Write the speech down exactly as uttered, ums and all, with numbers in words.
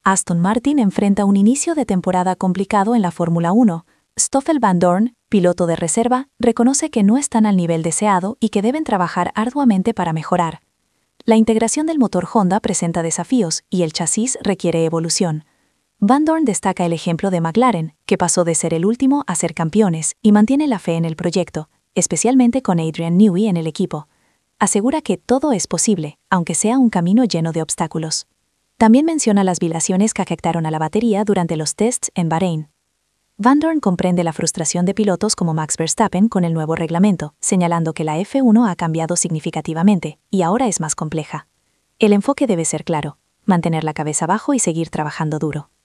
Aston Martin enfrenta un inicio de temporada complicado en la Fórmula uno. Stoffel Van Dorn, piloto de reserva, reconoce que no están al nivel deseado y que deben trabajar arduamente para mejorar. La integración del motor Honda presenta desafíos y el chasis requiere evolución. Van Dorn destaca el ejemplo de McLaren, que pasó de ser el último a ser campeones y mantiene la fe en el proyecto, especialmente con Adrian Newey en el equipo. Asegura que todo es posible, aunque sea un camino lleno de obstáculos. También menciona las vibraciones que afectaron a la batería durante los tests en Bahrein. Van Dorn comprende la frustración de pilotos como Max Verstappen con el nuevo reglamento, señalando que la F uno ha cambiado significativamente y ahora es más compleja. El enfoque debe ser claro: mantener la cabeza bajo y seguir trabajando duro.